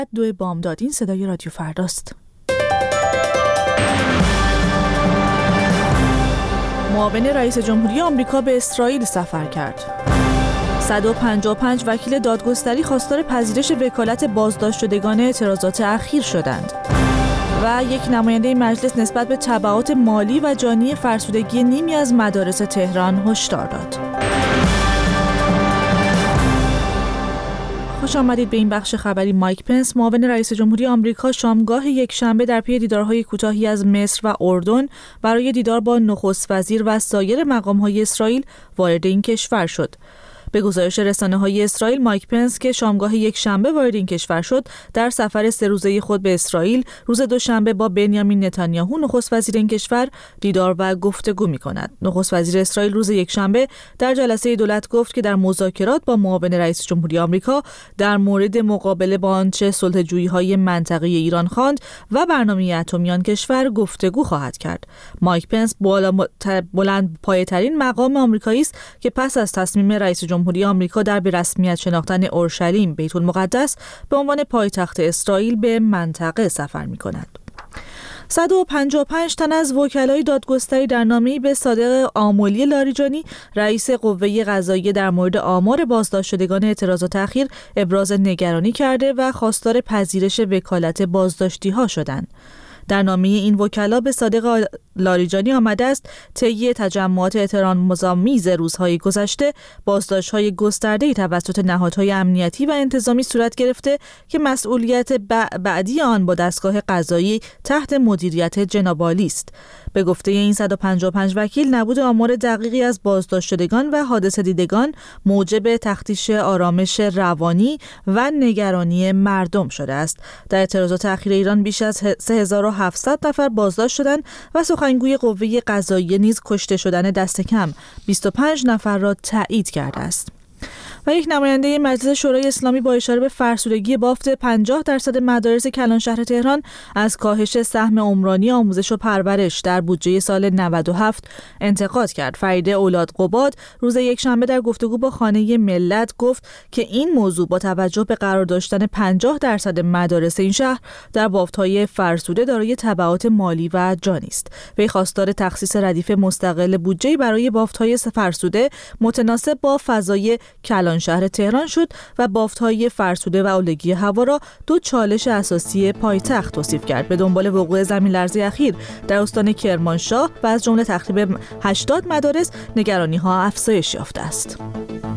2 بامداد. این صدای رادیو فرداست. معاون رئیس جمهوری آمریکا به اسرائیل سفر کرد. 155 وکیل دادگستری خواستار پذیرش وکالت بازداشت شدگان اعتراضات اخیر شدند. و یک نماینده مجلس نسبت به تبعات مالی و جانی فرسودگی نیمی از مدارس تهران هشدار داد. خوش آمدید به این بخش خبری. مایک پنس، معاون رئیس جمهوری آمریکا، شامگاه یکشنبه در پی دیدارهای کوتاهی از مصر و اردن برای دیدار با نخست وزیر و سایر مقام‌های اسرائیل وارد این کشور شد. به گزارش رسانه‌های اسرائیل، مایک پنس که شامگاه یکشنبه وارد این کشور شد، در سفر 3 روزه خود به اسرائیل روز دوشنبه با بنیامین نتانیاهو نخست وزیر این کشور دیدار و گفتگو می‌کند. نخست وزیر اسرائیل روز یکشنبه در جلسه دولت گفت که در مذاکرات با معاون رئیس جمهوری آمریکا در مورد مقابله با آنچه صلح‌جویی‌های منطقه‌ای ایران خواند و برنامه اتمی آن کشور گفتگو خواهد کرد. مایک پنس بلند پایه‌ترین مقام آمریکایی است که پس از تصمیم رئیس جمهوری آمریکا در به رسمیت شناختن اورشلیم بیت المقدس به عنوان پایتخت اسرائیل به منطقه سفر می‌کند. 155 تن از وکلای دادگستری در نامه‌ای به صادق آملی لاریجانی، رئیس قوه قضاییه، در مورد آمار بازداشت شدگان اعتراضات اخیر ابراز نگرانی کرده و خواستار پذیرش وکالت بازداشتی‌ها شدند. در نامه این وکلا به صادق لاریجانی آمده است طی تجمعات احترام‌آمیز روزهای گذشته بازداشت‌های گسترده‌ای توسط نهادهای امنیتی و انتظامی صورت گرفته که مسئولیت بعدی آن با دستگاه قضایی تحت مدیریت جناب عالی است. به گفته این 155 وکیل، نبود آمار دقیقی از بازداشت شدگان و حادثه دیدگان موجب تختیش آرامش روانی و نگرانی مردم شده است. در اعتراضات اخیر ایران بیش از 3700 نفر بازداشت شدند و سخنگوی قوه قضاییه نیز کشته شدن دست کم 25 نفر را تایید کرده است. و یک نماینده مجلس شورای اسلامی با اشاره به فرسودگی بافت 50% مدارس کلانشهر تهران از کاهش سهم عمرانی آموزش و پرورش در بودجه سال 97 انتقاد کرد. فریده اولادقباد روز یکشنبه در گفتگو با خانه ملت گفت که این موضوع با توجه به قرار داشتن 50% مدارس این شهر در بافت‌های فرسوده دارای تبعات مالی و جانی است. وی خواستار تخصیص ردیف مستقل بودجه برای بافت‌های فرسوده متناسب با فضای شهر تهران شد و بافت‌های فرسوده و آلودگی هوا را 2 چالش اساسی پایتخت توصیف کرد. به دنبال وقوع زمین‌لرزی اخیر در استان کرمانشاه و از جمله تخریب 80 مدارس، نگرانی‌ها افزایش یافته است.